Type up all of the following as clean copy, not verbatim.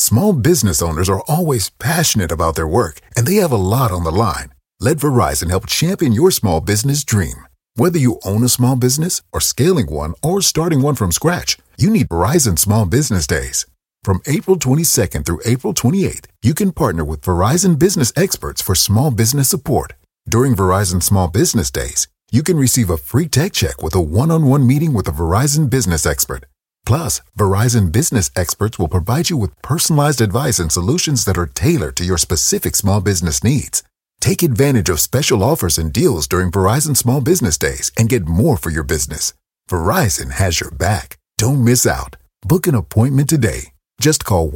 Small business owners are always passionate about their work, and they have a lot on the line. Let Verizon help champion your small business dream. Whether you own a small business or scaling one or starting one from scratch, you need Verizon Small Business Days. From April 22nd through April 28th, you can partner with Verizon business experts for small business support. During Verizon Small Business Days, you can receive a free tech check with a one-on-one meeting with a Verizon business expert. Plus, Verizon business experts will provide you with personalized advice and solutions that are tailored to your specific small business needs. Take advantage of special offers and deals during Verizon Small Business Days and get more for your business. Verizon has your back. Don't miss out. Book an appointment today. Just call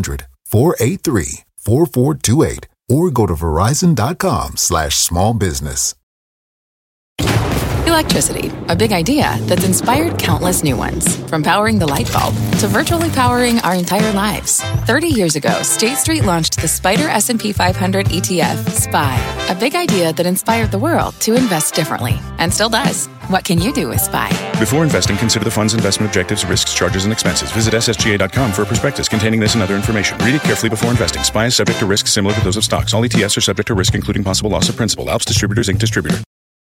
1-800-483-4428 or go to verizon.com/smallbusiness. Electricity, a big idea that's inspired countless new ones. From powering the light bulb to virtually powering our entire lives. 30 years ago, State Street launched the Spider S&P 500 ETF, SPY. A big idea that inspired the world to invest differently. And still does. What can you do with SPY? Before investing, consider the fund's investment objectives, risks, charges, and expenses. Visit ssga.com for a prospectus containing this and other information. Read it carefully before investing. SPY is subject to risks similar to those of stocks. All ETFs are subject to risk, including possible loss of principal. Alps Distributors, Inc. Distributor.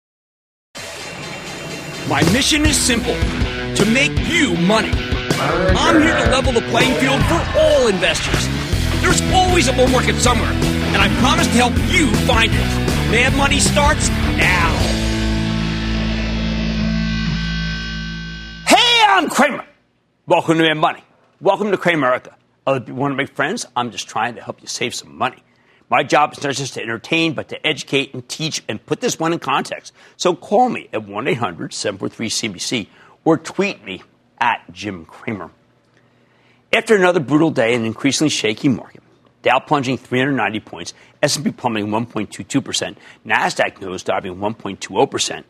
My mission is simple, to make you money. I'm here to level the playing field for all investors. There's always a bull market somewhere, and I promise to help you find it. Mad Money starts now. Hey, I'm Kramer. Welcome to Mad Money. Welcome to Cramerica. Other people want to make friends? I'm just trying to help you save some money. My job is not just to entertain, but to educate and teach and put this one in context. So call me at 1-800-743-CBC or tweet me at Jim Cramer. After another brutal day in an increasingly shaky market, Dow plunging 390 points, S&P plummeting 1.22%, NASDAQ nosediving 1.20%.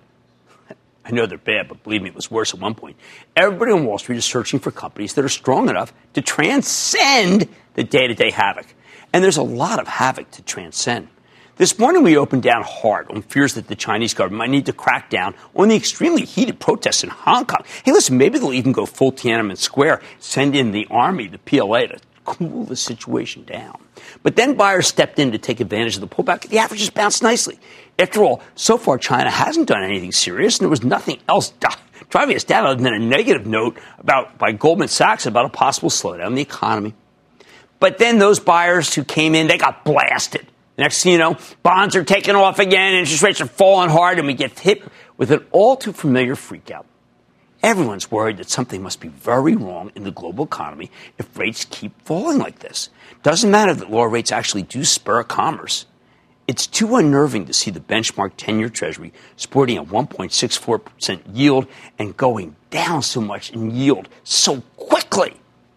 I know they're bad, but believe me, it was worse at one point. Everybody on Wall Street is searching for companies that are strong enough to transcend the day-to-day havoc. And there's a lot of havoc to transcend. This morning, we opened down hard on fears that the Chinese government might need to crack down on the extremely heated protests in Hong Kong. Hey, listen, maybe they'll even go full Tiananmen Square, send in the army, the PLA, to cool the situation down. But then buyers stepped in to take advantage of the pullback. The averages bounced nicely. After all, so far, China hasn't done anything serious, and there was nothing else driving us down other than a negative note by Goldman Sachs about a possible slowdown in the economy. But then those buyers who came in, they got blasted. Next thing you know, bonds are taking off again, interest rates are falling hard, and we get hit with an all-too-familiar freakout. Everyone's worried that something must be very wrong in the global economy if rates keep falling like this. Doesn't matter that lower rates actually do spur commerce. It's too unnerving to see the benchmark 10-year Treasury sporting a 1.64% yield and going down so much in yield so quickly.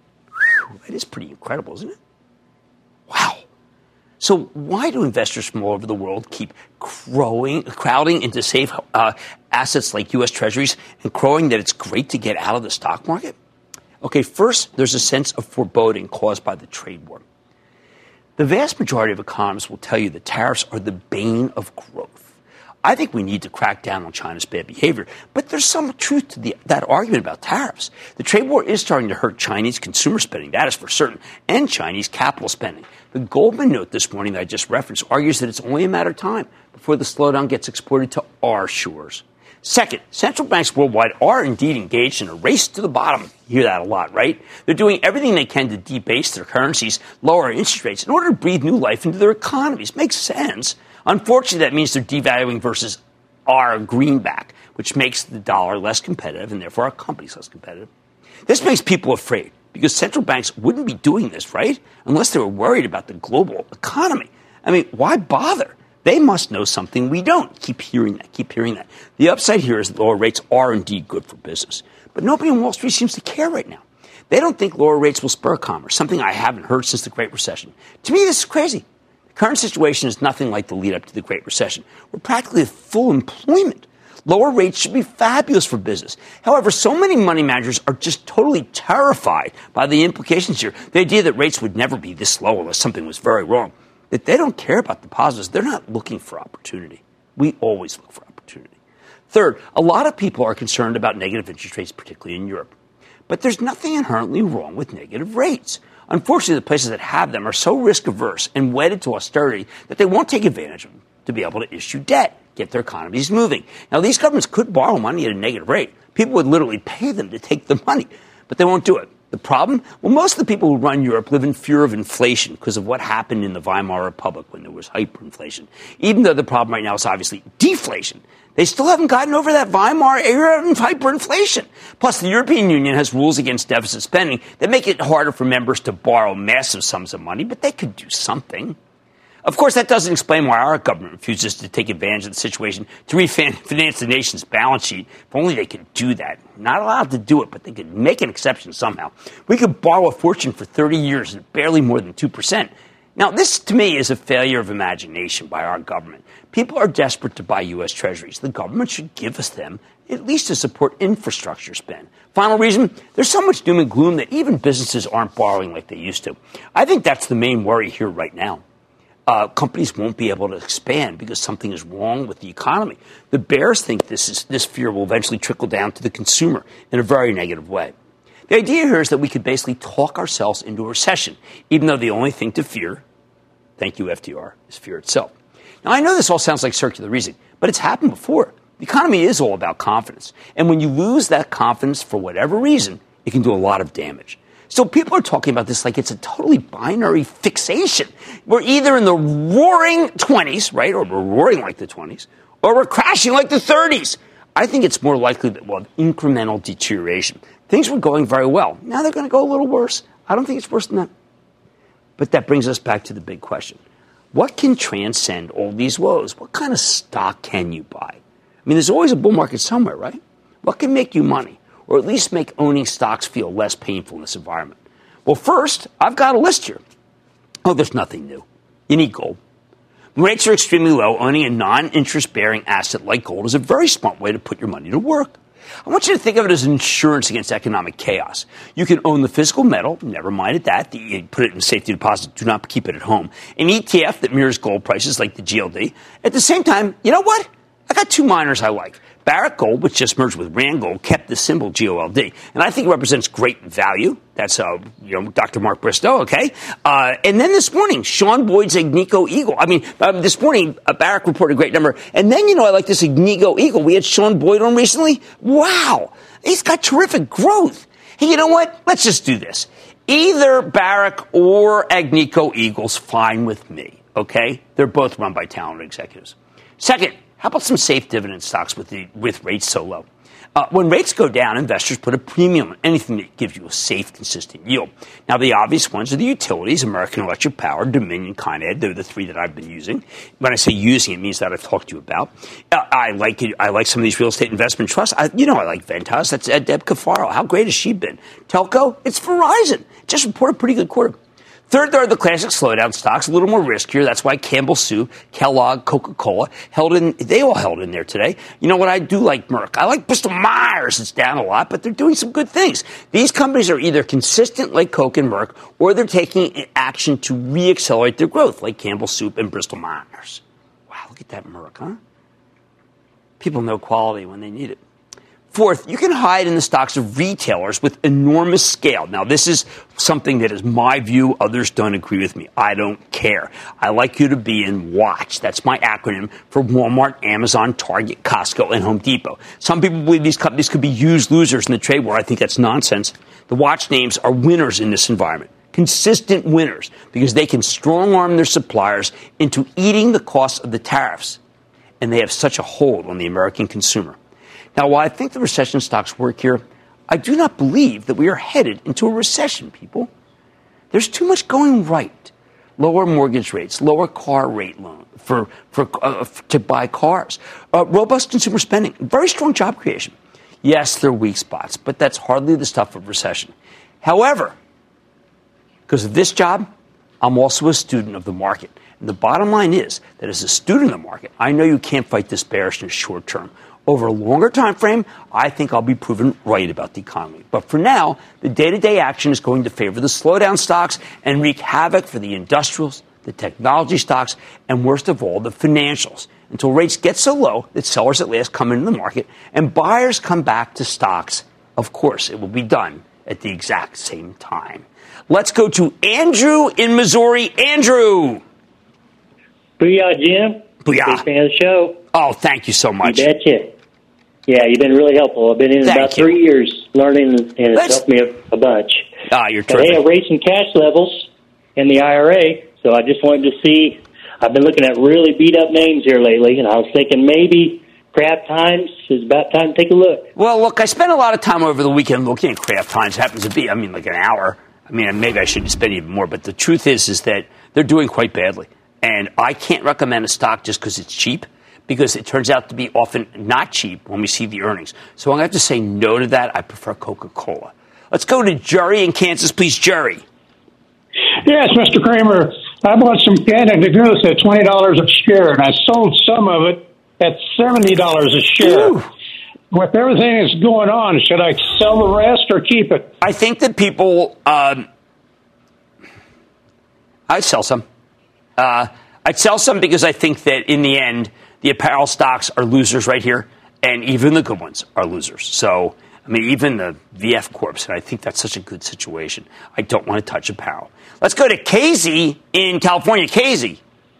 It is pretty incredible, isn't it? Wow. So why do investors from all over the world keep crowding into safe assets like U.S. Treasuries and crowing that it's great to get out of the stock market? Okay, first, there's a sense of foreboding caused by the trade war. The vast majority of economists will tell you that tariffs are the bane of growth. I think we need to crack down on China's bad behavior, but there's some truth to that argument about tariffs. The trade war is starting to hurt Chinese consumer spending, that is for certain, and Chinese capital spending. The Goldman note this morning that I just referenced argues that it's only a matter of time before the slowdown gets exported to our shores. Second, central banks worldwide are indeed engaged in a race to the bottom. You hear that a lot, right? They're doing everything they can to debase their currencies, lower interest rates in order to breathe new life into their economies. Makes sense. Unfortunately, that means they're devaluing versus our greenback, which makes the dollar less competitive and therefore our companies less competitive. This makes people afraid because central banks wouldn't be doing this, right, unless they were worried about the global economy. I mean, why bother? They must know something we don't. Keep hearing that. The upside here is that lower rates are indeed good for business. But nobody on Wall Street seems to care right now. They don't think lower rates will spur commerce, something I haven't heard since the Great Recession. To me, this is crazy. The current situation is nothing like the lead up to the Great Recession. We're practically at full employment. Lower rates should be fabulous for business. However, so many money managers are just totally terrified by the implications here. The idea that rates would never be this low unless something was very wrong. That they don't care about the positives. They're not looking for opportunity. We always look for opportunity. Third, a lot of people are concerned about negative interest rates, particularly in Europe. But there's nothing inherently wrong with negative rates. Unfortunately, the places that have them are so risk-averse and wedded to austerity that they won't take advantage of them to be able to issue debt, get their economies moving. Now, these governments could borrow money at a negative rate. People would literally pay them to take the money, but they won't do it. The problem? Well, most of the people who run Europe live in fear of inflation because of what happened in the Weimar Republic when there was hyperinflation. Even though the problem right now is obviously deflation, they still haven't gotten over that Weimar era of hyperinflation. Plus, the European Union has rules against deficit spending that make it harder for members to borrow massive sums of money, but they could do something. Of course, that doesn't explain why our government refuses to take advantage of the situation to refinance the nation's balance sheet. If only they could do that. Not allowed to do it, but they could make an exception somehow. We could borrow a fortune for 30 years at barely more than 2%. Now, this, to me, is a failure of imagination by our government. People are desperate to buy U.S. Treasuries. The government should give us them, at least to support infrastructure spend. Final reason, there's so much doom and gloom that even businesses aren't borrowing like they used to. I think that's the main worry here right now. Companies won't be able to expand because something is wrong with the economy. The bears think this fear will eventually trickle down to the consumer in a very negative way. The idea here is that we could basically talk ourselves into a recession, even though the only thing to fear, thank you, FDR, is fear itself. Now, I know this all sounds like circular reasoning, but it's happened before. The economy is all about confidence. And when you lose that confidence for whatever reason, it can do a lot of damage. So people are talking about this like it's a totally binary fixation. We're either in the roaring 20s, right, or we're roaring like the 20s, or we're crashing like the 30s. I think it's more likely that we'll have incremental deterioration. Things were going very well. Now they're going to go a little worse. I don't think it's worse than that. But that brings us back to the big question. What can transcend all these woes? What kind of stock can you buy? I mean, there's always a bull market somewhere, right? What can make you money? Or at least make owning stocks feel less painful in this environment? Well, first, I've got a list here. Oh, there's nothing new. You need gold. When rates are extremely low, owning a non-interest-bearing asset like gold is a very smart way to put your money to work. I want you to think of it as insurance against economic chaos. You can own the physical metal, never mind at that. You put it in safety deposit, do not keep it at home. An ETF that mirrors gold prices like the GLD. At the same time, you know what? I got two miners I like. Barrick Gold, which just merged with Rand Gold, kept the symbol GOLD. And I think it represents great value. That's, Dr. Mark Bristow, okay? And then this morning, Sean Boyd's Agnico Eagle. This morning, Barrick reported a great number. And then, I like this Agnico Eagle. We had Sean Boyd on recently. Wow. He's got terrific growth. Hey, you know what? Let's just do this. Either Barrick or Agnico Eagle's fine with me, okay? They're both run by talented executives. Second, how about some safe dividend stocks with rates so low? When rates go down, investors put a premium on anything that gives you a safe, consistent yield. Some the obvious ones are the utilities, American Electric Power, Dominion, Con Ed. They're the three that I've been using. When I say using, it means that I've talked to you about. I like some of these real estate investment trusts. I like Ventas. That's Deb Cafaro. How great has she been? Telco, it's Verizon. Just reported a pretty good quarter. Third, there are the classic slowdown stocks, a little more riskier. That's why Campbell Soup, Kellogg, Coca-Cola they all held in there today. You know what? I do like Merck. I like Bristol Myers. It's down a lot, but they're doing some good things. These companies are either consistent like Coke and Merck, or they're taking action to re-accelerate their growth like Campbell Soup and Bristol Myers. Wow, look at that Merck, huh? People know quality when they need it. Fourth, you can hide in the stocks of retailers with enormous scale. Now, this is something that is my view. Others don't agree with me. I don't care. I like you to be in WATCH. That's my acronym for Walmart, Amazon, Target, Costco, and Home Depot. Some people believe these companies could be used losers in the trade war. I think that's nonsense. The WATCH names are winners in this environment. Consistent winners because they can strong-arm their suppliers into eating the cost of the tariffs. And they have such a hold on the American consumer. Now, while I think the recession stocks work here, I do not believe that we are headed into a recession, people. There's too much going right. Lower mortgage rates, lower car rate loan to buy cars, robust consumer spending, very strong job creation. Yes, there are weak spots, but that's hardly the stuff of recession. However, because of this job, I'm also a student of the market. And the bottom line is that as a student of the market, I know you can't fight this bearishness short term. Over a longer time frame, I think I'll be proven right about the economy. But for now, the day-to-day action is going to favor the slowdown stocks and wreak havoc for the industrials, the technology stocks, and worst of all, the financials, until rates get so low that sellers at last come into the market and buyers come back to stocks. Of course, it will be done at the exact same time. Let's go to Andrew in Missouri. Andrew. Booyah, Jim. Booyah. Big fan of the show. Oh, thank you so much. You betcha. Yeah, you've been really helpful. I've been in about 3 years learning, and it's helped me a bunch. You're but terrific. hey, I raised some cash levels in the IRA, so I just wanted to see. I've been looking at really beat-up names here lately, and I was thinking maybe Kraft Heinz is about time to take a look. Well, look, I spent a lot of time over the weekend looking at Kraft Heinz. It happens to be, like an hour. Maybe I should spend even more, but the truth is that they're doing quite badly. And I can't recommend a stock just because it's cheap, because it turns out to be often not cheap when we see the earnings. So I'm going to have to say no to that. I prefer Coca-Cola. Let's go to Jerry in Kansas, please. Jerry. Yes, Mr. Kramer. I bought some Canada Goose at $20 a share, and I sold some of it at $70 a share. Ooh. With everything that's going on, should I sell the rest or keep it? I think that people, I'd sell some. I'd sell some because I think that in the end, the apparel stocks are losers right here, and even the good ones are losers. So, even the VF Corps, and I think that's such a good situation. I don't want to touch apparel. Let's go to Casey in California. Casey.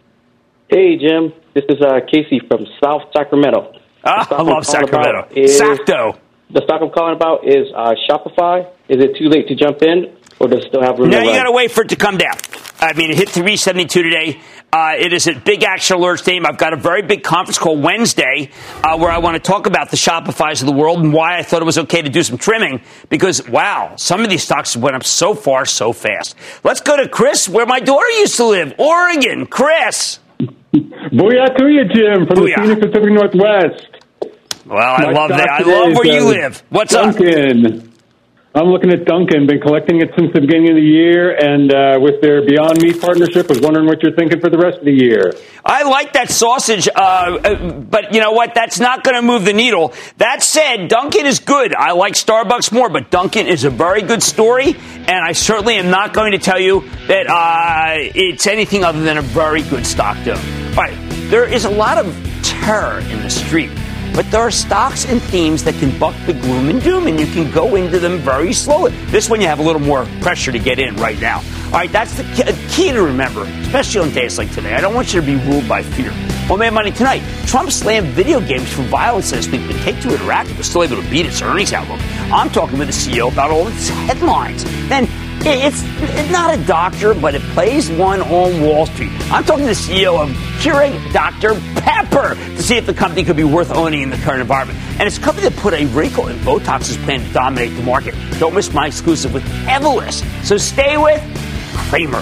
Hey, Jim. This is Casey from South Sacramento. I love Sacramento. Sacto. The stock I'm calling about is Shopify. Is it too late to jump in, or does it still have room to run? No, you got to wait for it to come down. It hit 372 today. It is a big action alerts team. I've got a very big conference call Wednesday where I want to talk about the Shopifys of the world and why I thought it was okay to do some trimming because, wow, some of these stocks went up so far, so fast. Let's go to Chris, where my daughter used to live, Oregon. Chris. Booyah to you, Jim, from the Phoenix Pacific Northwest. Well, I love that. I love where you live. What's Dunkin'. up? I'm looking at Dunkin'. Been collecting it since the beginning of the year, and with their Beyond Meat partnership, was wondering what you're thinking for the rest of the year. I like that sausage, but you know what? That's not going to move the needle. That said, Dunkin' is good. I like Starbucks more, but Dunkin' is a very good story, and I certainly am not going to tell you that it's anything other than a very good stock, though. All right, there is a lot of terror in the street. But there are stocks and themes that can buck the gloom and doom, and you can go into them very slowly. This one, you have a little more pressure to get in right now. All right, that's the key to remember, especially on days like today. I don't want you to be ruled by fear. Well, Mad Money tonight, Trump slammed video games for violence this week, but Take-Two Interactive was still able to beat its earnings outlook. I'm talking with the CEO about all its headlines. Then it's not a doctor, but it plays one on Wall Street. I'm talking to the CEO of Keurig Dr. Pepper to see if the company could be worth owning in the current environment. And it's a company that put a wrinkle in Botox's plan to dominate the market. Don't miss my exclusive with Evolus. So stay with Kramer.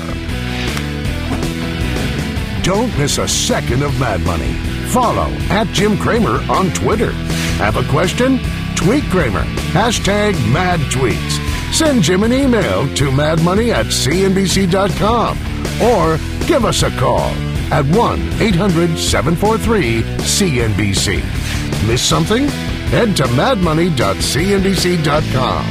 Don't miss a second of Mad Money. Follow @Jim Kramer on Twitter. Have a question? Tweet Kramer. #MadTweets. Send Jim an email to madmoney@cnbc.com or give us a call at 1-800-743-CNBC. Miss something? Head to madmoney.cnbc.com.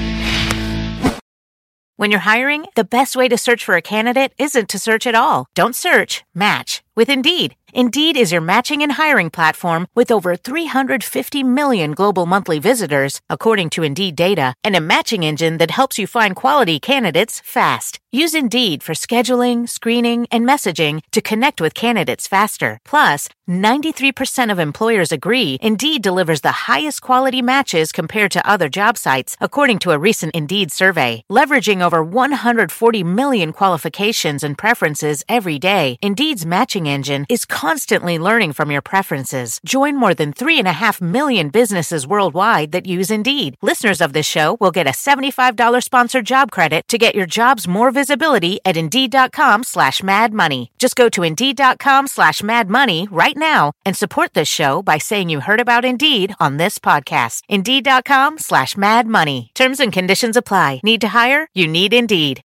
When you're hiring, the best way to search for a candidate isn't to search at all. Don't search, match with Indeed. Indeed is your matching and hiring platform with over 350 million global monthly visitors, according to Indeed data, and a matching engine that helps you find quality candidates fast. Use Indeed for scheduling, screening, and messaging to connect with candidates faster. Plus, 93% of employers agree Indeed delivers the highest quality matches compared to other job sites, according to a recent Indeed survey. Leveraging over 140 million qualifications and preferences every day, Indeed's matching engine is constantly learning from your preferences. Join more than 3.5 million businesses worldwide that use Indeed. Listeners of this show will get a $75 sponsored job credit to get your jobs more visibility at Indeed.com/madmoney. Just go to Indeed.com/madmoney right now and support this show by saying you heard about Indeed on this podcast. Indeed.com/madmoney. Terms and conditions apply. Need to hire? You need Indeed.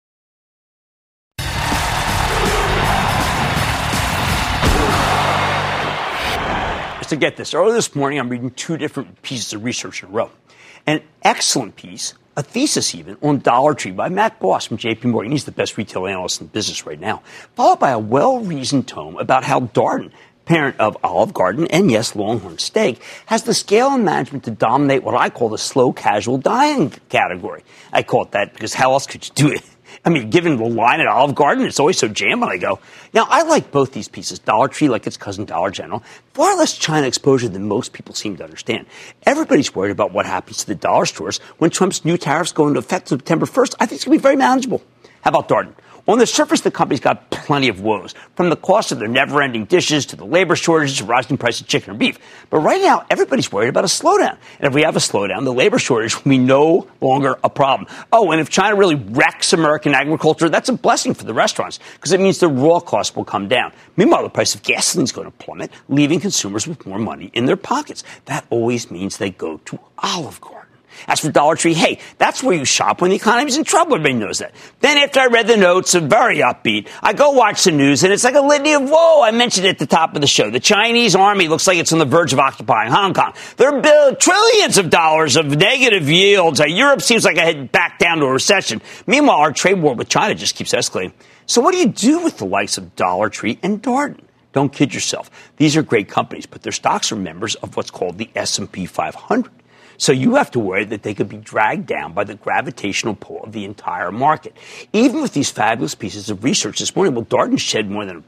To get this, earlier this morning, I'm reading two different pieces of research in a row. An excellent piece, a thesis even, on Dollar Tree by Matt Boss from J.P. Morgan. He's the best retail analyst in the business right now. Followed by a well-reasoned tome about how Darden, parent of Olive Garden and, yes, Longhorn Steak, has the scale and management to dominate what I call the slow casual dining category. I call it that because how else could you do it? I mean, given the line at Olive Garden, it's always so jammed when I go. Now, I like both these pieces. Dollar Tree, like its cousin Dollar General, far less China exposure than most people seem to understand. Everybody's worried about what happens to the dollar stores when Trump's new tariffs go into effect September 1st. I think it's going to be very manageable. How about Darden? On the surface, the company's got plenty of woes, from the cost of their never-ending dishes to the labor shortages to rising price of chicken or beef. But right now, everybody's worried about a slowdown. And if we have a slowdown, the labor shortage will be no longer a problem. Oh, and if China really wrecks American agriculture, that's a blessing for the restaurants because it means the raw costs will come down. Meanwhile, the price of gasoline is going to plummet, leaving consumers with more money in their pockets. That always means they go to Olive Garden. As for Dollar Tree, hey, that's where you shop when the economy's in trouble. Everybody knows that. Then after I read the notes, very upbeat, I go watch the news, and it's like a litany of woe. I mentioned it at the top of the show. The Chinese army looks like it's on the verge of occupying Hong Kong. There are trillions of dollars of negative yields. Europe seems like I head back down to a recession. Meanwhile, our trade war with China just keeps escalating. So what do you do with the likes of Dollar Tree and Darden? Don't kid yourself. These are great companies, but their stocks are members of what's called the S&P 500. So you have to worry that they could be dragged down by the gravitational pull of the entire market. Even with these fabulous pieces of research this morning, well, Darden shed more than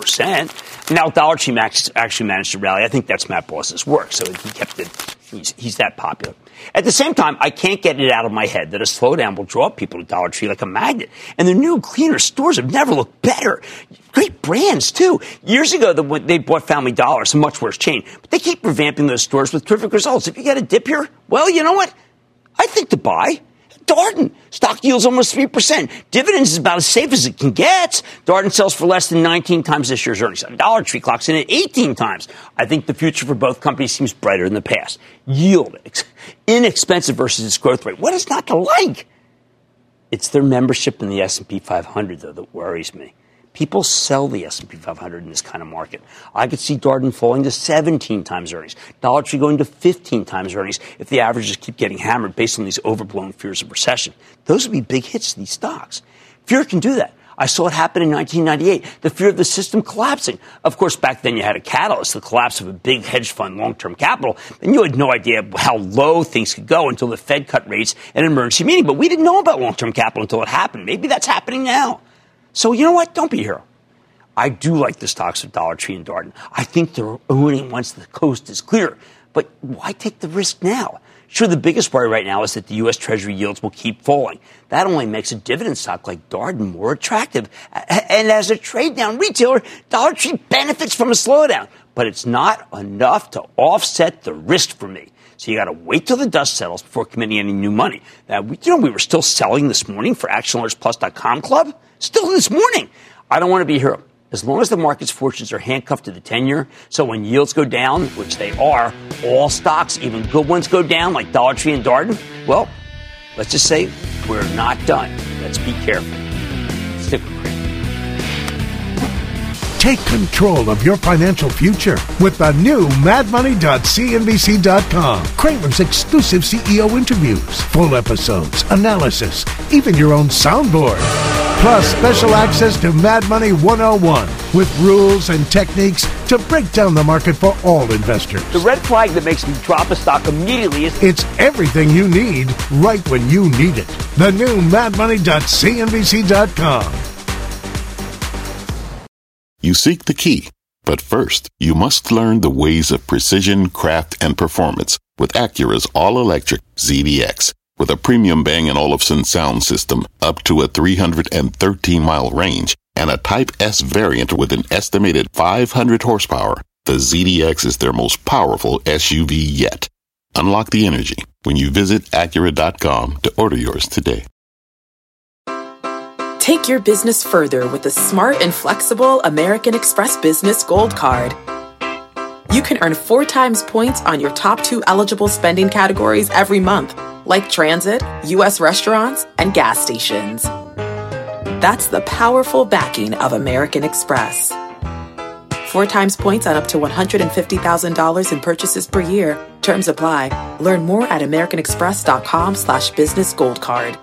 1%. Now, Dollar Tree actually managed to rally. I think that's Matt Boss's work, so he kept it. He's that popular. At the same time, I can't get it out of my head that a slowdown will draw people to Dollar Tree like a magnet. And the new, cleaner stores have never looked better. Great brands, too. Years ago, they bought Family Dollar, a much worse chain. But they keep revamping those stores with terrific results. If you get a dip here, well, you know what? I think to buy. Darden. Stock yields almost 3%. Dividends is about as safe as it can get. Darden sells for less than 19 times this year's earnings. Dollar Tree clocks in at 18 times. I think the future for both companies seems brighter than the past. Yield, inexpensive versus its growth rate. What is not to like? It's their membership in the S&P 500, though, that worries me. People sell the S&P 500 in this kind of market. I could see Darden falling to 17 times earnings, Dollar Tree going to 15 times earnings if the averages keep getting hammered based on these overblown fears of recession. Those would be big hits to these stocks. Fear can do that. I saw it happen in 1998, the fear of the system collapsing. Of course, back then you had a catalyst, the collapse of a big hedge fund long-term capital, and you had no idea how low things could go until the Fed cut rates at an emergency meeting. But we didn't know about long-term capital until it happened. Maybe that's happening now. So you know what? Don't be a hero. I do like the stocks of Dollar Tree and Darden. I think they're owning once the coast is clear. But why take the risk now? Sure, the biggest worry right now is that the U.S. Treasury yields will keep falling. That only makes a dividend stock like Darden more attractive. And as a trade-down retailer, Dollar Tree benefits from a slowdown. But it's not enough to offset the risk for me. So you got to wait till the dust settles before committing any new money. Now, we were still selling this morning for ActionAlertsPlus.com Club. Still this morning. I don't want to be a hero. As long as the market's fortunes are handcuffed to the 10-year, so when yields go down, which they are, all stocks, even good ones, go down, like Dollar Tree and Darden, well, let's just say we're not done. Let's be careful. Stick with Cramer. Take control of your financial future with the new madmoney.cnbc.com. Cramer's exclusive CEO interviews, full episodes, analysis, even your own soundboard. Plus special access to Mad Money 101 with rules and techniques to break down the market for all investors. The red flag that makes me drop a stock immediately is... It's everything you need right when you need it. The new madmoney.cnbc.com. You seek the key, but first, you must learn the ways of precision, craft, and performance with Acura's all-electric ZDX. With a premium Bang & Olufsen sound system up to a 313-mile range and a Type S variant with an estimated 500 horsepower, the ZDX is their most powerful SUV yet. Unlock the energy when you visit Acura.com to order yours today. Take your business further with the smart and flexible American Express Business Gold Card. You can earn 4 times points on your top 2 eligible spending categories every month, like transit, U.S. restaurants, and gas stations. That's the powerful backing of American Express. 4 times points on up to $150,000 in purchases per year. Terms apply. Learn more at americanexpress.com/businessgoldcard.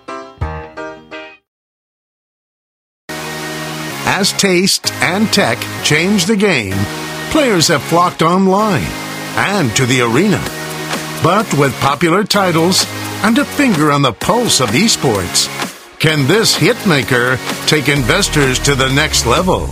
As taste and tech change the game, players have flocked online and to the arena. But with popular titles and a finger on the pulse of esports, Can this hitmaker take investors to the next level?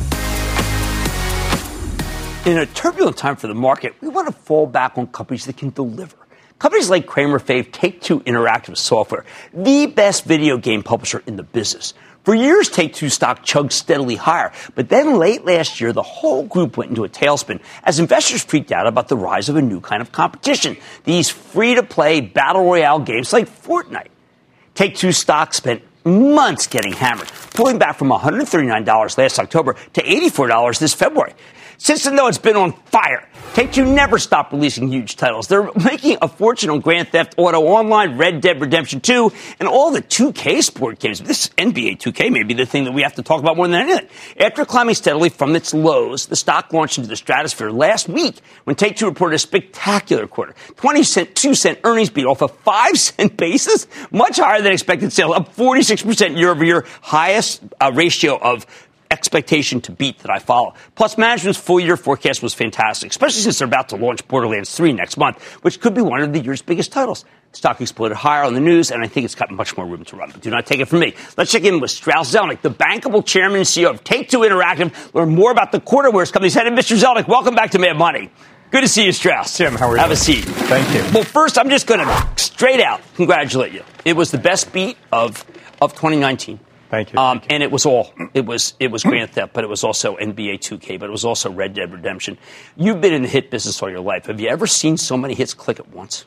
In a turbulent time for the market, we want to fall back on companies that can deliver. Companies like Kramer fave Take-Two Interactive Software, the best video game publisher in the business. For years, Take-Two stock chugged steadily higher, but then late last year, the whole group went into a tailspin as investors freaked out about the rise of a new kind of competition, these free-to-play battle royale games like Fortnite. Take-Two stock spent months getting hammered, pulling back from $139 last October to $84 this February. Since then, though, it's been on fire. Take-Two never stopped releasing huge titles. They're making a fortune on Grand Theft Auto Online, Red Dead Redemption 2, and all the 2K sport games. This NBA 2K may be the thing that we have to talk about more than anything. After climbing steadily from its lows, the stock launched into the stratosphere last week when Take-Two reported a spectacular quarter. 22-cent earnings beat off a 5-cent basis, much higher than expected sales, up 46% year over year, highest ratio of expectation to beat that I follow. Plus, management's full-year forecast was fantastic, especially since they're about to launch Borderlands 3 next month, which could be one of the year's biggest titles. Stock exploded higher on the news, and I think it's got much more room to run. But do not take it from me. Let's check in with Strauss Zelnick, the bankable chairman and CEO of Take-Two Interactive. Learn more about the quarter where his company's headed. Mr. Zelnick, welcome back to Mad Money. Good to see you, Strauss. Jim, how are you? Have a seat. Thank you. Well, first, I'm just going to straight out congratulate you. It was the best beat of 2019. Thank you. And it was Grand Theft, but it was also NBA 2K, but it was also Red Dead Redemption. You've been in the hit business all your life. Have you ever seen so many hits click at once?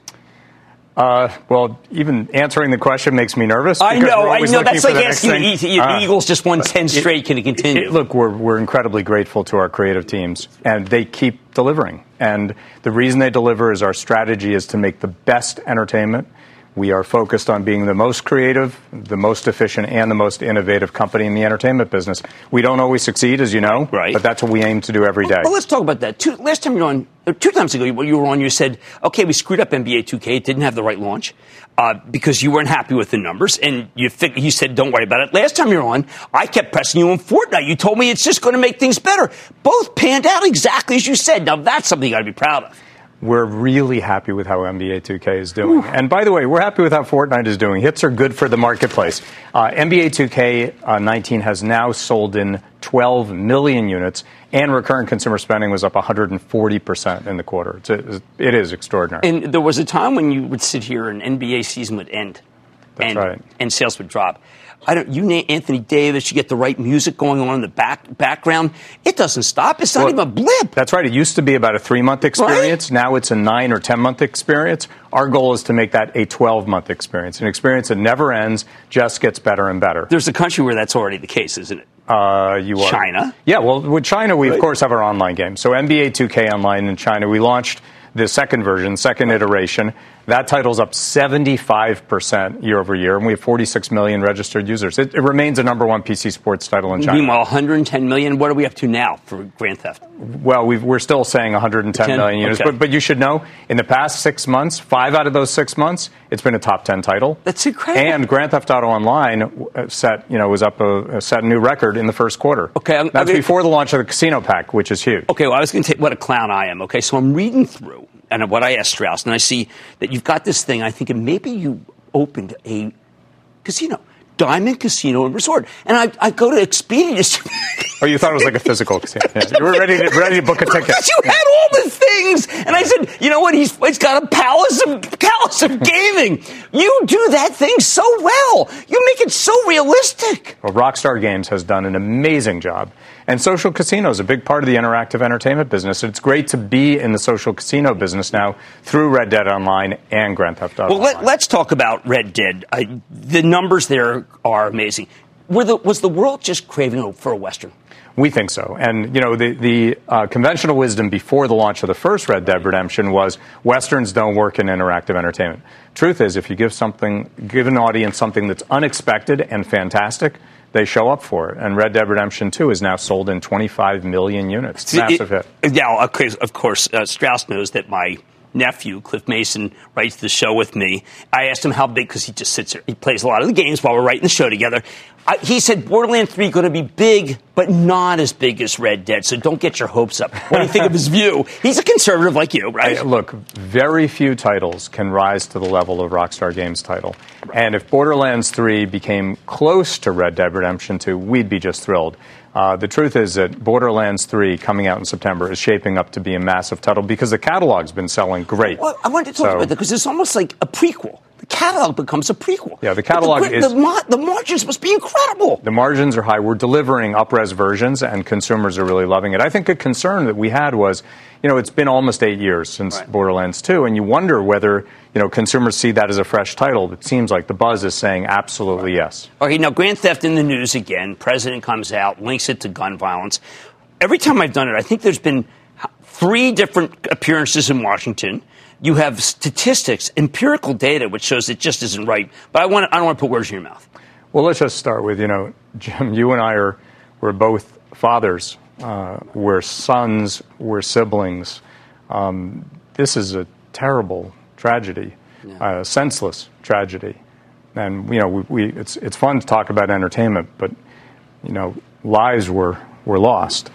Well, even answering the question makes me nervous. I know. That's like asking the Eagles just won 10 straight. Can it continue? Look, we're incredibly grateful to our creative teams, and they keep delivering. And the reason they deliver is our strategy is to make the best entertainment. We are focused on being the most creative, the most efficient, and the most innovative company in the entertainment business. We don't always succeed, as you know, right. But that's what we aim to do every day. Well, let's talk about that. Two times ago, you were on, you said, okay, we screwed up NBA 2K. It didn't have the right launch because you weren't happy with the numbers, and you said, don't worry about it. Last time you were on, I kept pressing you on Fortnite. You told me it's just going to make things better. Both panned out exactly as you said. Now, that's something you got to be proud of. We're really happy with how NBA 2K is doing. And by the way, we're happy with how Fortnite is doing. Hits are good for the marketplace. NBA 2K19 has now sold in 12 million units, and recurrent consumer spending was up 140% in the quarter. It is extraordinary. And there was a time when you would sit here and NBA season would end. That's right. And sales would drop. You name Anthony Davis, you get the right music going on in the background. It doesn't stop. It's not even a blip. That's right. It used to be about a 3-month experience. Right? Now it's a 9 or 10-month experience. Our goal is to make that a 12-month experience, an experience that never ends, just gets better and better. There's a country where that's already the case, isn't it? China. Yeah, well, with China, we, of course, have our online game. So NBA 2K Online in China, we launched the second version, second iteration. That title's up 75% year over year, and we have 46 million registered users. It remains the number one PC sports title in China. Meanwhile, 110 million. What are we up to now for Grand Theft? Well, we're still saying 110 million units, okay. But you should know, in the past 6 months, 5 out of those 6 months, it's been a top 10 title. That's incredible. And Grand Theft Auto Online set a new record in the first quarter. Okay, that's before the launch of the Casino Pack, which is huge. Okay, well, I was going to take what a clown I am. Okay, so I'm reading through. And what I asked Strauss, and I see that you've got this thing. I think maybe you opened a casino, Diamond Casino and Resort. And I go to Expedia. Oh, you thought it was like a physical casino. Yeah. You were ready to book a ticket. Because you had all the things. And I said, you know what? He's got a palace of gaming. You do that thing so well. You make it so realistic. Well, Rockstar Games has done an amazing job. And social casino is a big part of the interactive entertainment business. It's great to be in the social casino business now through Red Dead Online and Grand Theft Auto Online. Well, let's talk about Red Dead. The numbers there are amazing. Was the world just craving for a Western? We think so. And, you know, the conventional wisdom before the launch of the first Red Dead Redemption was Westerns don't work in interactive entertainment. Truth is, if you give an audience something that's unexpected and fantastic, they show up for it. And Red Dead Redemption 2 is now sold in 25 million units. It's a massive hit. Yeah, of course, Strauss knows that my nephew, Cliff Mason, writes the show with me. I asked him how big, because he just sits there. He plays a lot of the games while we're writing the show together. He said Borderlands 3 going to be big, but not as big as Red Dead. So don't get your hopes up. What do you think of his view? He's a conservative like you, right? Look, very few titles can rise to the level of Rockstar Games' title. Right. And if Borderlands 3 became close to Red Dead Redemption 2, we'd be just thrilled. The truth is that Borderlands 3, coming out in September, is shaping up to be a massive title because the catalog's been selling great. Well, I wanted to talk about that because it's almost like a prequel. The catalog becomes a prequel. Yeah, the catalog is... The margins must be incredible. The margins are high. We're delivering up-res versions, and consumers are really loving it. I think a concern that we had was, it's been almost 8 years since Borderlands 2, and you wonder whether, consumers see that as a fresh title. It seems like the buzz is saying absolutely yes. Okay, now Grand Theft in the news again. President comes out, links it to gun violence. Every time I've done it, I think there's been 3 different appearances in Washington. You have statistics, empirical data, which shows it just isn't right. But I don't want to put words in your mouth. Well, let's just start with, Jim, you and I we're both fathers. We're sons. We're siblings. This is a terrible tragedy, senseless tragedy. And, it's fun to talk about entertainment, but, lives were lost.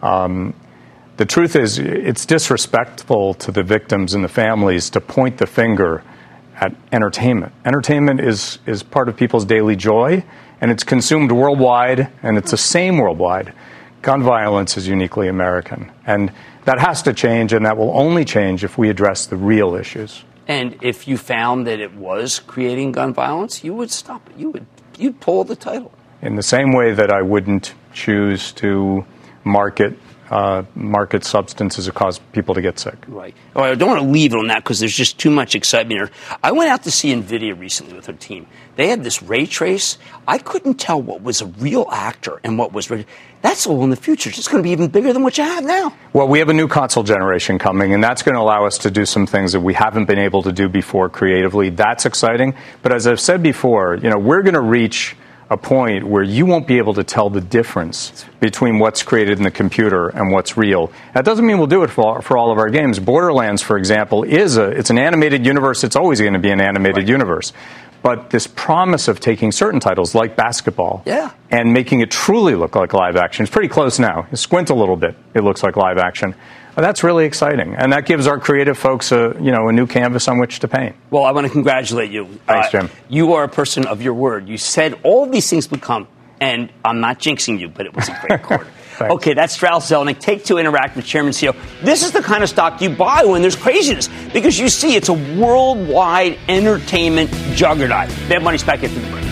The truth is, it's disrespectful to the victims and the families to point the finger at entertainment. Entertainment is part of people's daily joy, and it's consumed worldwide, and it's the same worldwide. Gun violence is uniquely American, and that has to change, and that will only change if we address the real issues. And if you found that it was creating gun violence, you would stop it. You'd pull the title. In the same way that I wouldn't choose to market substances that cause people to get sick. Right. Oh, I don't want to leave it on that because there's just too much excitement here. I went out to see NVIDIA recently with her team. They had this ray trace. I couldn't tell what was a real actor and what was... That's all in the future. It's going to be even bigger than what you have now. Well, we have a new console generation coming, and that's going to allow us to do some things that we haven't been able to do before creatively. That's exciting. But as I've said before, we're going to reach a point where you won't be able to tell the difference between what's created in the computer and what's real. That doesn't mean we'll do it for all of our games. Borderlands, for example, it's an animated universe. It's always going to be an animated universe. But this promise of taking certain titles like basketball and making it truly look like live action, it's pretty close now. You squint a little bit, it looks like live action. That's really exciting, and that gives our creative folks a new canvas on which to paint. Well, I want to congratulate you. Thanks, Jim. You are a person of your word. You said all these things would come, and I'm not jinxing you, but it was a great quarter. Okay, that's Strauss Zelnick. Take-Two Interactive Chairman CEO. This is the kind of stock you buy when there's craziness, because you see it's a worldwide entertainment juggernaut. Mad Money's back after the break.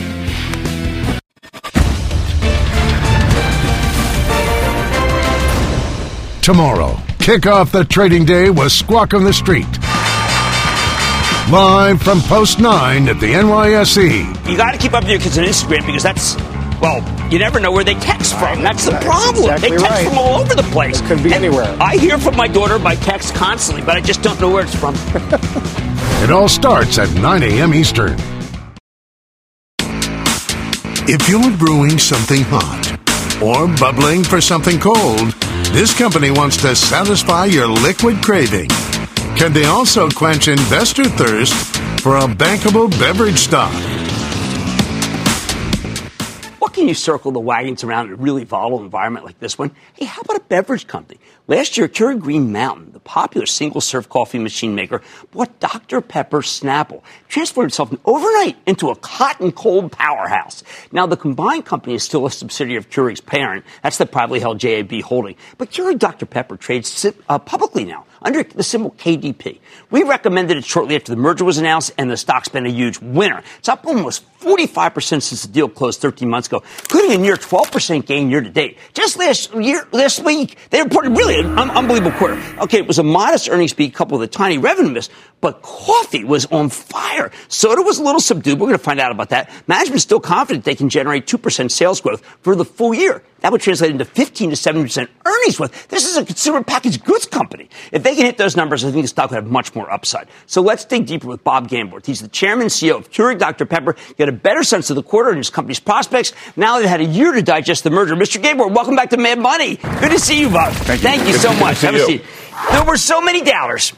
Tomorrow, kick off the trading day with Squawk on the Street. Live from Post 9 at the NYSE. You got to keep up with your kids on Instagram because that's, you never know where they text from. That's the problem. Exactly they text from all over the place. It could be anywhere. I hear from my daughter by text constantly, but I just don't know where it's from. It all starts at 9 a.m. Eastern. If you're brewing something hot or bubbling for something cold, this company wants to satisfy your liquid craving. Can they also quench investor thirst for a bankable beverage stock? What can you circle the wagons around in a really volatile environment like this one? Hey, how about a beverage company? Last year, Keurig Green Mountain, the popular single-serve coffee machine maker, bought Dr. Pepper Snapple, transformed itself overnight into a hot and cold powerhouse. Now, the combined company is still a subsidiary of Keurig's parent. That's the privately held JAB holding. But Keurig Dr. Pepper trades publicly now under the symbol KDP. We recommended it shortly after the merger was announced, and the stock's been a huge winner. It's up almost 45% since the deal closed 13 months ago, including a near 12% gain year to date. Just last week, they reported really an unbelievable quarter. Okay, it was a modest earnings beat coupled with a tiny revenue miss, but coffee was on fire. Soda was a little subdued. We're going to find out about that. Management's still confident they can generate 2% sales growth for the full year. That would translate into 15 to 70% earnings growth. This is a consumer packaged goods company. If they can hit those numbers, I think the stock would have much more upside. So let's dig deeper with Bob Gamborth. He's the chairman and CEO of Keurig Dr. Pepper. Get a better sense of the quarter and his company's prospects. Now they've had a year to digest the merger. Mr. Gamborth, welcome back to Mad Money. Good to see you, Bob. Thank you so much. Have a seat. There were so many doubters.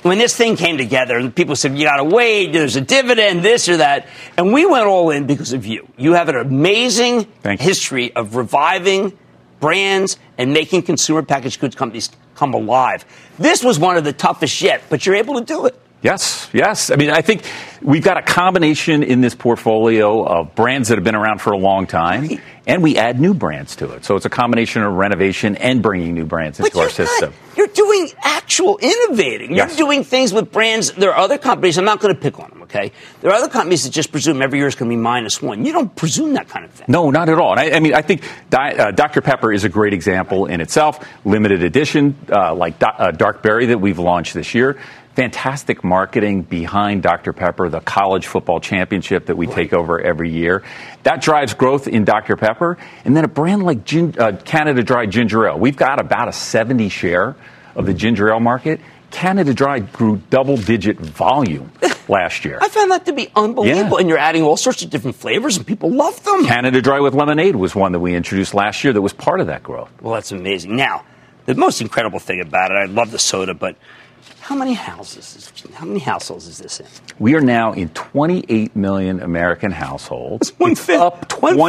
when this thing came together, and people said, you got to wait, there's a dividend, this or that. And we went all in because of you. You have an amazing history of reviving brands and making consumer packaged goods companies come alive. This was one of the toughest yet, but you're able to do it. Yes. I mean, I think we've got a combination in this portfolio of brands that have been around for a long time, and we add new brands to it. So it's a combination of renovation and bringing new brands into our system. You're doing actual innovating. You're doing things with brands. There are other companies. I'm not going to pick on them, okay? There are other companies that just presume every year is going to be -1. You don't presume that kind of thing. No, not at all. And I mean, I think Dr. Pepper is a great example in itself. Limited edition, like Dark Berry that we've launched this year. Fantastic marketing behind Dr. Pepper, the college football championship that we take over every year. That drives growth in Dr. Pepper. And then a brand like Canada Dry Ginger Ale. We've got about a 70 share of the ginger ale market. Canada Dry grew double-digit volume last year. I found that to be unbelievable. And you're adding all sorts of different flavors, and people love them. Canada Dry with lemonade was one that we introduced last year that was part of that growth. Well, that's amazing. Now, the most incredible thing about it, I love the soda, but how many households is this in? We are now in 28 million American households. It's up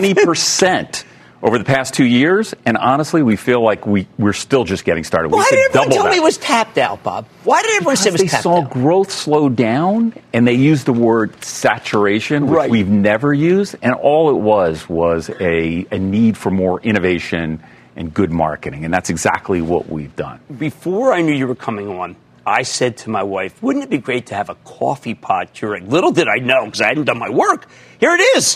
20% over the past 2 years. And honestly, we feel like we're still just getting started. Why did everyone tell me it was tapped out, Bob? Why did everyone say it was tapped out? They saw growth slow down, and they used the word saturation, which we've never used. And all it was a need for more innovation and good marketing. And that's exactly what we've done. Before I knew you were coming on, I said to my wife, wouldn't it be great to have a coffee pod Keurig? Little did I know, because I hadn't done my work. Here it is.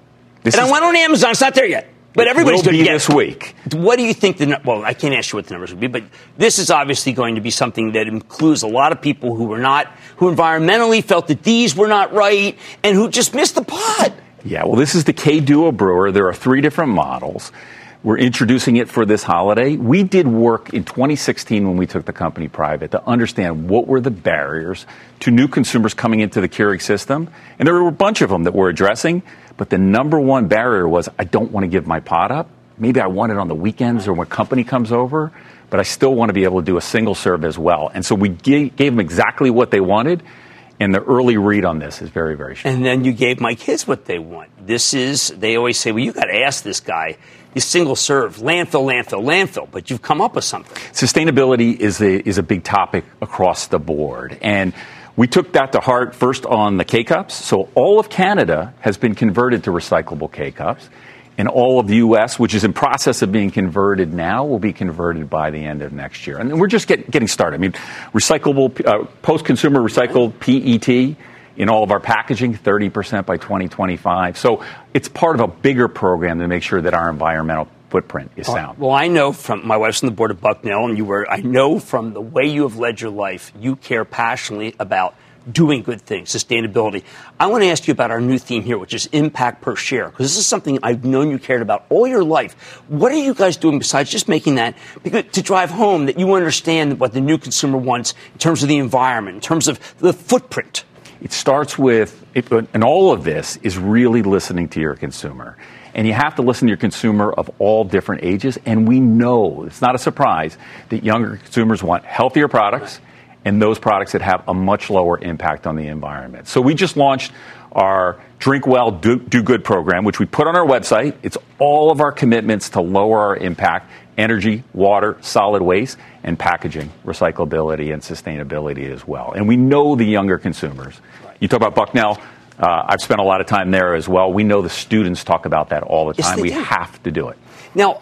I went on Amazon. It's not there yet. But everybody's going to get it this week. What do you think well, I can't ask you what the numbers would be, but this is obviously going to be something that includes a lot of people who environmentally felt that these were not right and who just missed the pot. Yeah, well, this is the K-Duo brewer. There are 3 different models. We're introducing it for this holiday. We did work in 2016 when we took the company private to understand what were the barriers to new consumers coming into the Keurig system. And there were a bunch of them that we're addressing. But the number one barrier was, I don't want to give my pot up. Maybe I want it on the weekends or when company comes over, but I still want to be able to do a single serve as well. And so we gave them exactly what they wanted. And the early read on this is very, very strong. And then you gave my kids what they want. They always say, well, you got to ask this guy. This single serve, landfill. But you've come up with something. Sustainability is a big topic across the board. And we took that to heart first on the K-Cups. So all of Canada has been converted to recyclable K-Cups. And all of the U.S., which is in process of being converted now, will be converted by the end of next year. And we're just getting started. I mean, recyclable, post-consumer recycled PET in all of our packaging, 30% by 2025. So it's part of a bigger program to make sure that our environmental footprint is sound. Well, I know from my wife's on the board of Bucknell, and I know from the way you have led your life, you care passionately about doing good things, sustainability. I want to ask you about our new theme here, which is impact per share, because this is something I've known you cared about all your life. What are you guys doing besides just making that to drive home that you understand what the new consumer wants in terms of the environment, in terms of the footprint? It starts with, and all of this is really listening to your consumer. And you have to listen to your consumer of all different ages. And we know, it's not a surprise, that younger consumers want healthier products and those products that have a much lower impact on the environment. So we just launched our Drink Well, Do Good program, which we put on our website. It's all of our commitments to lower our impact, energy, water, solid waste, and packaging, recyclability, and sustainability as well. And we know the younger consumers. You talk about Bucknell. I've spent a lot of time there as well. We know the students talk about that all the time. We have to do it. Now,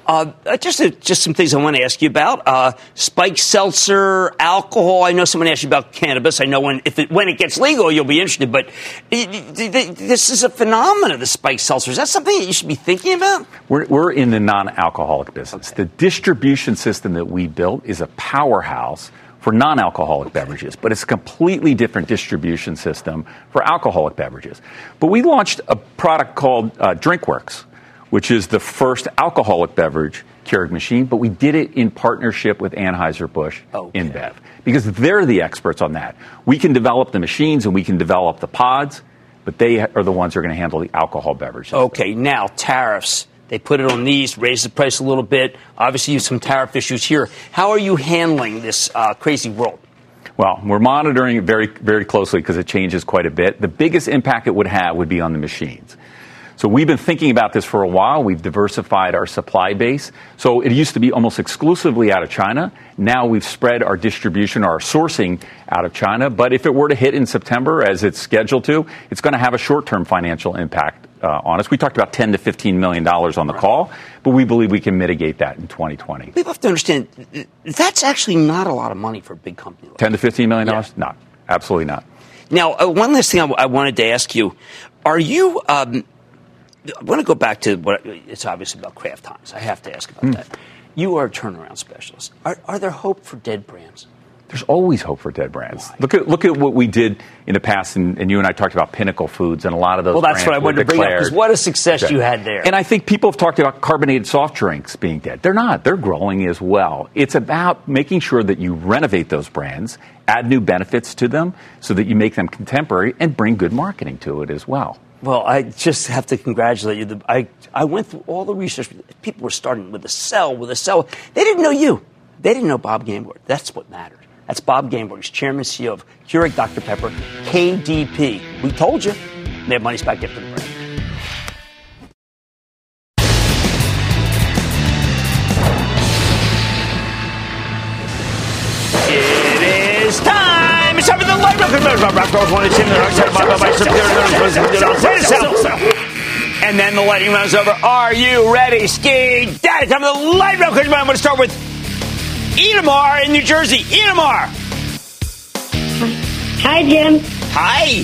just some things I want to ask you about. Spiked seltzer, alcohol. I know someone asked you about cannabis. I know when it gets legal, you'll be interested. But this is a phenomenon, the spiked seltzer. Is that something that you should be thinking about? We're in the non-alcoholic business. Okay. The distribution system that we built is a powerhouse for non-alcoholic beverages, but it's a completely different distribution system for alcoholic beverages. But we launched a product called DrinkWorks, which is the first alcoholic beverage Keurig machine, but we did it in partnership with Anheuser-Busch InBev, because they're the experts on that. We can develop the machines and we can develop the pods, but they are the ones who are going to handle the alcohol beverages. Okay, now tariffs. They put it on these, raise the price a little bit. Obviously, you have some tariff issues here. How are you handling this crazy world? Well, we're monitoring it very, very closely because it changes quite a bit. The biggest impact it would have would be on the machines. So we've been thinking about this for a while. We've diversified our supply base. So it used to be almost exclusively out of China. Now we've spread our distribution, our sourcing out of China. But if it were to hit in September, as it's scheduled to, it's going to have a short-term financial impact on us. We talked about $10 to $15 million on the call, but we believe we can mitigate that in 2020. People have to understand, that's actually not a lot of money for a big company. $10 to $15 million? Yeah. No, absolutely not. Now, one last thing I wanted to ask you. Are you... I want to go back to what it's obviously about Kraft Heinz. I have to ask about that. You are a turnaround specialist. Are there hope for dead brands? There's always hope for dead brands. Look at what we did in the past, and you and I talked about Pinnacle Foods and a lot of those. Well, that's what I wanted to bring up, because what a success you had there. And I think people have talked about carbonated soft drinks being dead. They're not. They're growing as well. It's about making sure that you renovate those brands, add new benefits to them, so that you make them contemporary and bring good marketing to it as well. Well, I just have to congratulate you. I went through all the research. People were starting with a cell. They didn't know you. They didn't know Bob Gamgort. That's what mattered. That's Bob Gamgort. He's chairman and CEO of Keurig Dr. Pepper, KDP. We told you. They have money's back gift for the brand. It is time. It's time for the light round. And then the lightning round is over. Are you ready? Ski daddy. Time for the light round. I'm going to start with Inamar in New Jersey. Inamar. Hi, Jim. Hi.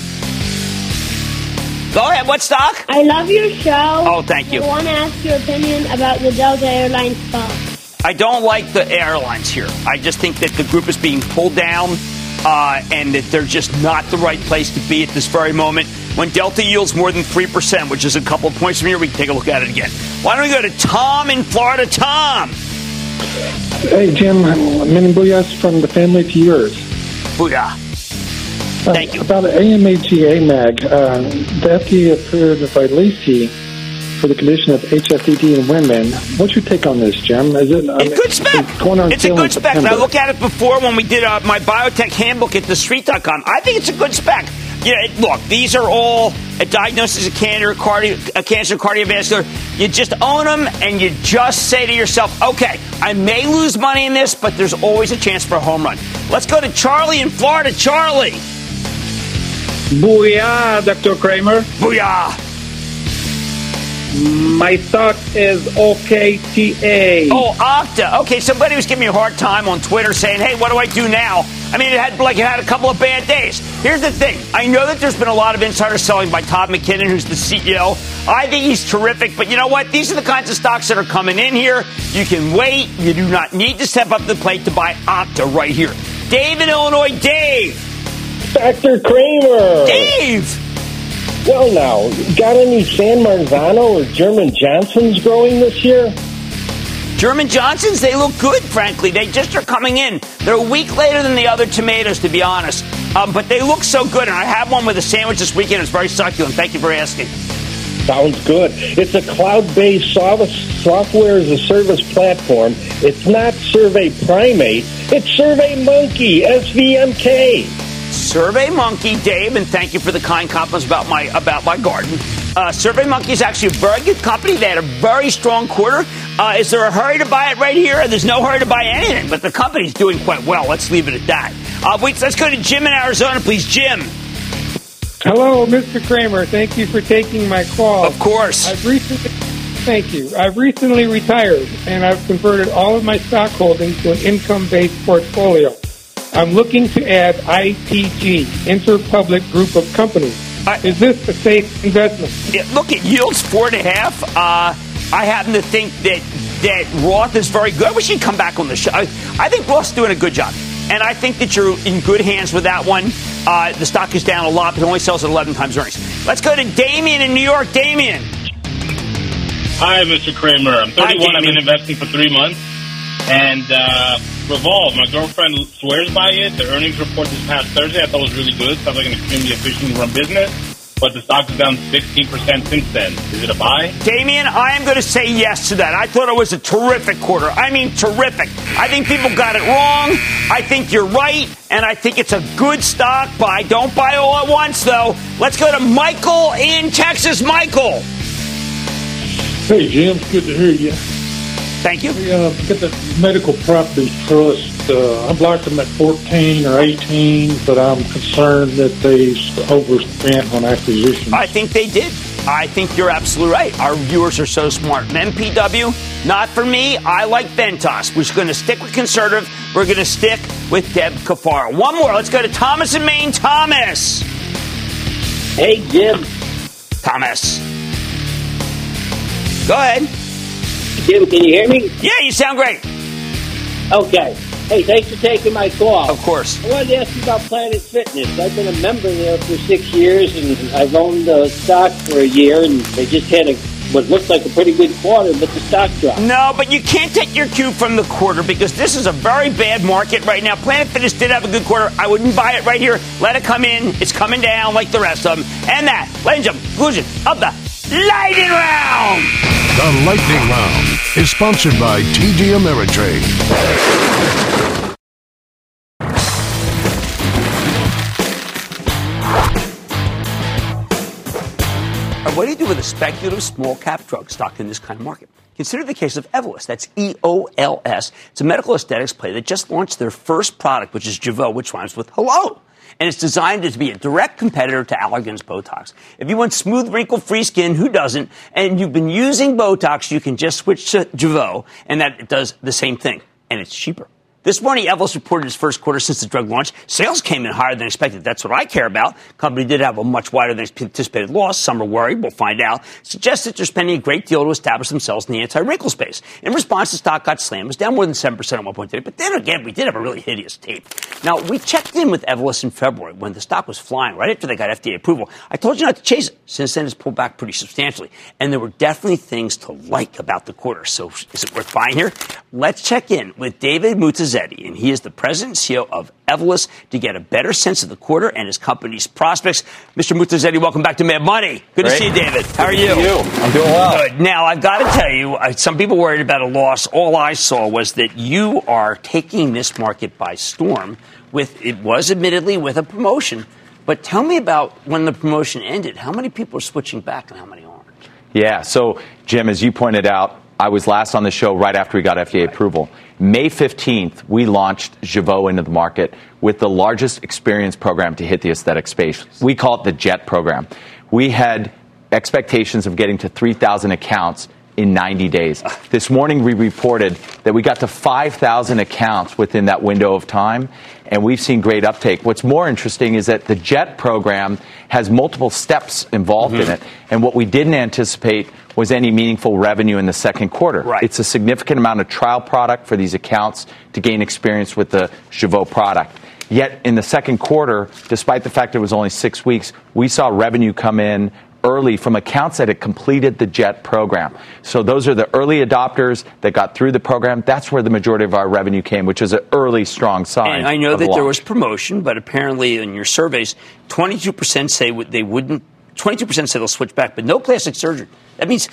Go ahead. What stock? I love your show. Oh, thank you. I want to ask your opinion about the Delta Airlines stock. I don't like the airlines here. I just think that the group is being pulled down and that they're just not the right place to be at this very moment. When Delta yields more than 3%, which is a couple of points from here, we can take a look at it again. Why don't we go to Tom in Florida? Tom. Hey, Jim. Many booyahs from the family to yours. Booyah. Thank you. About AMAGA MAG, the FDA approved Vyleesi for the condition of HFDD in women. What's your take on this, Jim? Is it a good spec? It's a good spec. I looked at it before when we did my biotech handbook at thestreet.com. I think it's a good spec. Look, these are all a diagnosis of cancer, cardiovascular. You just own them, and you just say to yourself, okay, I may lose money in this, but there's always a chance for a home run. Let's go to Charlie in Florida. Charlie. Booyah, Dr. Kramer. Booyah. My stock is OKTA. Oh, Okta. Okay, somebody was giving me a hard time on Twitter saying, hey, what do I do now? I mean, it had a couple of bad days. Here's the thing. I know that there's been a lot of insider selling by Todd McKinnon, who's the CEO. I think he's terrific. But you know what? These are the kinds of stocks that are coming in here. You can wait. You do not need to step up to the plate to buy Okta right here. Dave in Illinois. Dave. Dr. Kramer. Dave. Well, now, got any San Marzano or German Johnsons growing this year? German Johnsons, they look good, frankly. They just are coming in. They're a week later than the other tomatoes, to be honest. But they look so good. And I had one with a sandwich this weekend. It's very succulent. Thank you for asking. Sounds good. It's a cloud-based software as a service platform. It's not Survey Primate. It's Survey Monkey, SVMK. Survey Monkey, Dave, and thank you for the kind compliments about my garden. Survey Monkey is actually a very good company. They had a very strong quarter. Is there a hurry to buy it right here? There's no hurry to buy anything, but the company's doing quite well. Let's leave it at that. Let's go to Jim in Arizona, please. Jim. Hello, Mr. Kramer. Thank you for taking my call. Of course. Thank you. I've recently retired, and I've converted all of my stock holdings to an income-based portfolio. I'm looking to add IPG, Interpublic Group of Companies. Is this a safe investment? Look, it yields 4.5. I happen to think that Roth is very good. I wish he'd come back on the show. I think Roth's doing a good job. And I think that you're in good hands with that one. The stock is down a lot, but it only sells at 11 times earnings. Let's go to Damien in New York. Damien. Hi, Mr. Kramer. I'm 31. I've been investing for 3 months. And Revolve, my girlfriend swears by it. The earnings report this past Thursday I thought was really good. Sounds like an extremely efficiently run business. but the stock is down 16% since then. Is it a buy? Damien, I am going to say yes to that. I thought it was a terrific quarter. I mean, terrific. I think people got it wrong. I think you're right, and I think it's a good stock buy. Don't buy all at once, though. Let's go to Michael in Texas. Michael. Hey, Jim. Good to hear you. Thank you. Get the Medical Property Trust. I'd like them at 14 or 18, but I'm concerned that they overspent on acquisition. I think they did. I think you're absolutely right. Our viewers are so smart. MPW, not for me. I like Ventas. We're going to stick with conservative. We're going to stick with Deb Kafar. One more. Let's go to Thomas in Maine. Thomas. Hey, Jim. Thomas. Go ahead. Jim, can you hear me? Yeah, you sound great. Okay. Hey, thanks for taking my call. Of course. I wanted to ask you about Planet Fitness. I've been a member there for 6 years, and I've owned the stock for a year, and they just had what looked like a pretty good quarter, but the stock dropped. No, but you can't take your cue from the quarter because this is a very bad market right now. Planet Fitness did have a good quarter. I wouldn't buy it right here. Let it come in. It's coming down like the rest of them. And that, ladies and gentlemen, conclusion of the Lightning Round. The Lightning Round is sponsored by TD Ameritrade. What do you do with a speculative small-cap drug stock in this kind of market? Consider the case of Evolus. That's EOLS. It's a medical aesthetics play that just launched their first product, which is Jeuveau, which rhymes with hello. And it's designed to be a direct competitor to Allergan's Botox. If you want smooth, wrinkle-free skin, who doesn't? And you've been using Botox, you can just switch to Jeuveau, and that does the same thing. And it's cheaper. This morning, Evolus reported its first quarter since the drug launch. Sales came in higher than expected. That's what I care about. The company did have a much wider than anticipated loss. Some are worried. We'll find out. Suggests that they're spending a great deal to establish themselves in the anti-wrinkle space. In response, the stock got slammed. It was down more than 7% at one point today. But then again, we did have a really hideous tape. Now, we checked in with Evolus in February when the stock was flying right after they got FDA approval. I told you not to chase it. Since then, it's pulled back pretty substantially. And there were definitely things to like about the quarter. So is it worth buying here? Let's check in with David Mutazzetti, and he is the president and CEO of Evolus, to get a better sense of the quarter and his company's prospects. Mr. Mutazzetti, welcome back to Mad Money. Good to see you, David. How are you? I'm doing well. Good. Now, I've got to tell you, some people worried about a loss. All I saw was that you are taking this market by storm. It was admittedly with a promotion. But tell me about when the promotion ended. How many people are switching back and how many aren't? Yeah. So, Jim, as you pointed out, I was last on the show right after we got FDA approval. May 15th, we launched Jeuveau into the market with the largest experience program to hit the aesthetic space. We call it the JET program. We had expectations of getting to 3,000 accounts in 90 days. This morning, we reported that we got to 5,000 accounts within that window of time, and we've seen great uptake. What's more interesting is that the JET program has multiple steps involved in it, and what we didn't anticipate was any meaningful revenue in the second quarter. Right. It's a significant amount of trial product for these accounts to gain experience with the Jeuveau product. Yet in the second quarter, despite the fact it was only 6 weeks, we saw revenue come in early from accounts that had completed the JET program. So those are the early adopters that got through the program. That's where the majority of our revenue came, which is an early, strong sign. And I know that there was promotion, but apparently in your surveys, 22% say they wouldn't. 22% say they'll switch back, but no plastic surgery. That means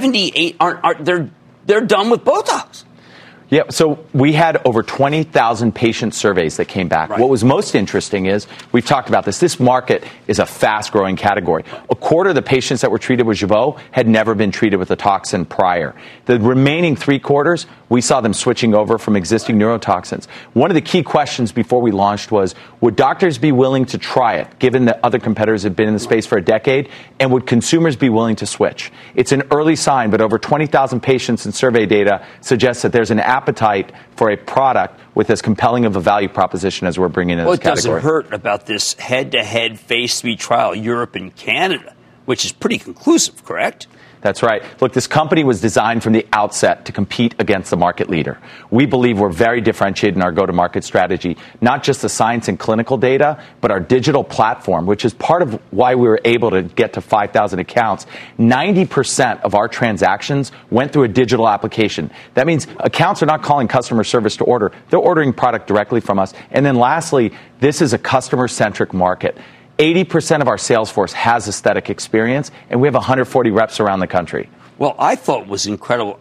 78 aren't. They're done with Botox. Yeah, so we had over 20,000 patient surveys that came back. Right. What was most interesting is, we've talked about this, this market is a fast-growing category. A quarter of the patients that were treated with Jeuveau had never been treated with a toxin prior. The remaining 3 quarters, we saw them switching over from existing neurotoxins. One of the key questions before we launched was, would doctors be willing to try it, given that other competitors have been in the space for a decade, and would consumers be willing to switch? It's an early sign, but over 20,000 patients in survey data suggests that there's an appetite for a product with as compelling of a value proposition as we're bringing in this category. Well, it doesn't hurt about this head-to-head phase 3 trial, Europe and Canada, which is pretty conclusive, correct? That's right. Look, this company was designed from the outset to compete against the market leader. We believe we're very differentiated in our go-to-market strategy, not just the science and clinical data, but our digital platform, which is part of why we were able to get to 5,000 accounts. 90% of our transactions went through a digital application. That means accounts are not calling customer service to order. They're ordering product directly from us. And then lastly, this is a customer-centric market. 80% of our sales force has aesthetic experience, and we have 140 reps around the country. Well, I thought it was incredible.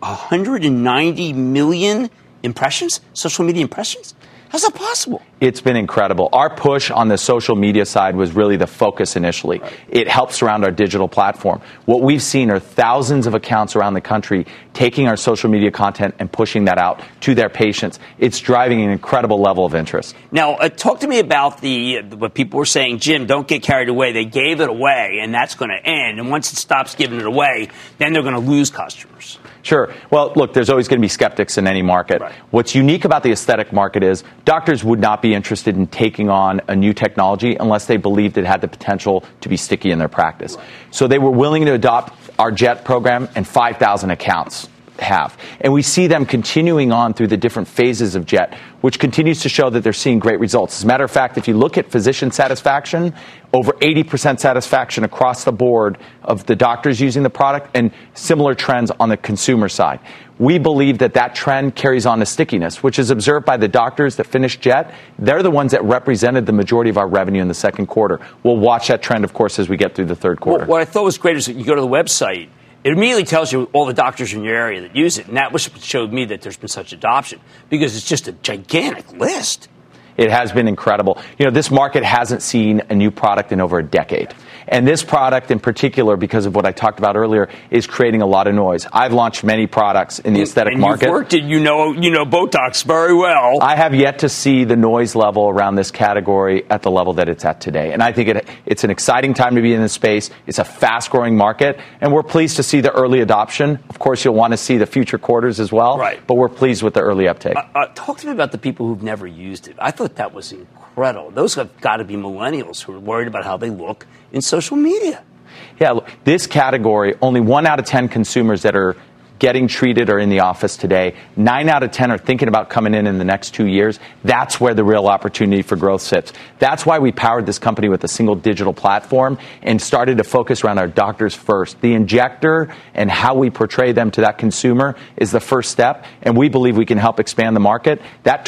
190 million impressions, social media impressions? How's that possible? It's been incredible. Our push on the social media side was really the focus initially. Right. It helps around our digital platform. What we've seen are thousands of accounts around the country taking our social media content and pushing that out to their patients. It's driving an incredible level of interest. Now, talk to me about what people were saying, Jim, don't get carried away. They gave it away, and that's going to end. And once it stops giving it away, then they're going to lose customers. Sure. Well, look, there's always going to be skeptics in any market. Right. What's unique about the aesthetic market is doctors would not be interested in taking on a new technology unless they believed it had the potential to be sticky in their practice. Right. So they were willing to adopt our JET program, and 5,000 accounts have. And we see them continuing on through the different phases of JET, which continues to show that they're seeing great results. As a matter of fact, if you look at physician satisfaction, over 80% satisfaction across the board of the doctors using the product, and similar trends on the consumer side. We believe that that trend carries on to stickiness, which is observed by the doctors that finished JET. They're the ones that represented the majority of our revenue in the second quarter. We'll watch that trend, of course, as we get through the third quarter. Well, what I thought was great is that you go to the website, it immediately tells you all the doctors in your area that use it. And that was what showed me that there's been such adoption, because it's just a gigantic list. It has been incredible. You know, this market hasn't seen a new product in over a decade. And this product in particular, because of what I talked about earlier, is creating a lot of noise. I've launched many products in the aesthetic market. You've worked it, you know Botox very well. I have yet to see the noise level around this category at the level that it's at today. And I think it's an exciting time to be in this space. It's a fast-growing market, and we're pleased to see the early adoption. Of course, you'll want to see the future quarters as well, right. But we're pleased with the early uptake. Talk to me about the people who've never used it. I thought that was incredible. Those have got to be millennials who are worried about how they look in social media. Yeah, look, this category, only 1 out of 10 consumers that are getting treated are in the office today. 9 out of 10 are thinking about coming in the next 2 years. That's where the real opportunity for growth sits. That's why we powered this company with a single digital platform and started to focus around our doctors first. The injector and how we portray them to that consumer is the first step, and we believe we can help expand the market. That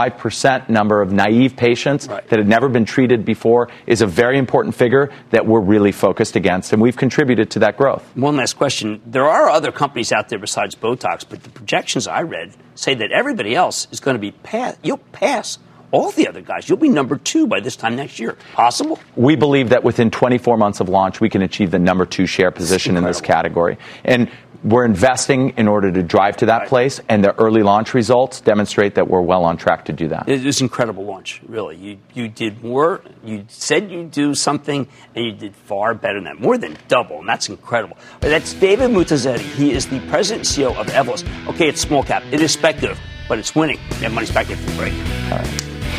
25% number of naive patients that had never been treated before is a very important figure that we're really focused against, and we've contributed to that growth. One last question. There are other companies out there besides Botox, but the projections I read say that everybody else is going to be you'll pass all the other guys. You'll be number 2 by this time next year. Possible? We believe that within 24 months of launch, we can achieve the number 2 share position in this category. And we're investing in order to drive to that place, and the early launch results demonstrate that we're well on track to do that. It was an incredible launch, really. You did more. You said you'd do something, and you did far better than that, more than double, and that's incredible. That's David Moatazedi. He is the president and CEO of Evolus. Okay, it's small cap. It is speculative, but it's winning. That money's back in for the break. All right.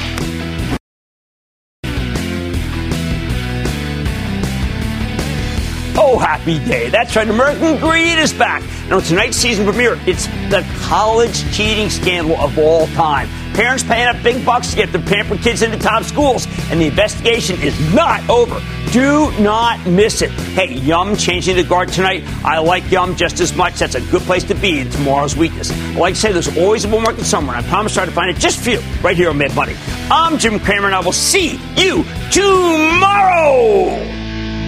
Oh, happy day. That's right. American Greed is back. And on tonight's season premiere, it's the college cheating scandal of all time. Parents paying up big bucks to get their pampered kids into top schools. And the investigation is not over. Do not miss it. Hey, Yum changing the guard tonight. I like Yum just as much. That's a good place to be in tomorrow's weakness. I like to say there's always a bull market somewhere, and I promise to try to find it just for you right here on Mad Money. I'm Jim Cramer, and I will see you tomorrow.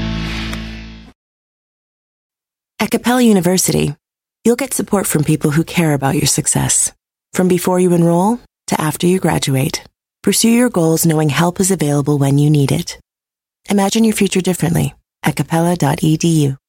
At Capella University, you'll get support from people who care about your success. From before you enroll to after you graduate, pursue your goals knowing help is available when you need it. Imagine your future differently at capella.edu.